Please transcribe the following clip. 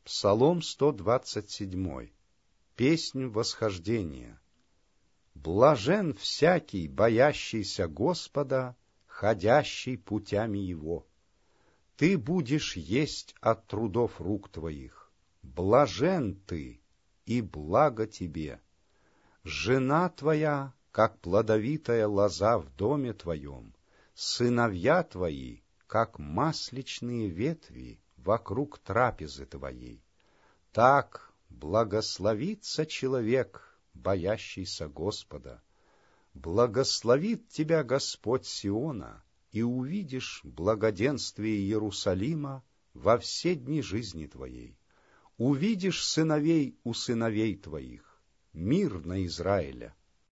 Псалом 127. Песнь восхождения. Блажен всякий, боящийся Господа, ходящий путями Его. Ты будешь есть от трудов рук твоих. Блажен ты, и благо тебе. Жена твоя, как плодовитая лоза в доме твоем, сыновья твои, как масличные ветви вокруг трапезы твоей. Так благословится человек, боящийся Господа. Благословит тебя Господь Сиона, и увидишь благоденствие Иерусалима во все дни жизни твоей. Увидишь сыновей у сыновей твоих, мир на Израиля.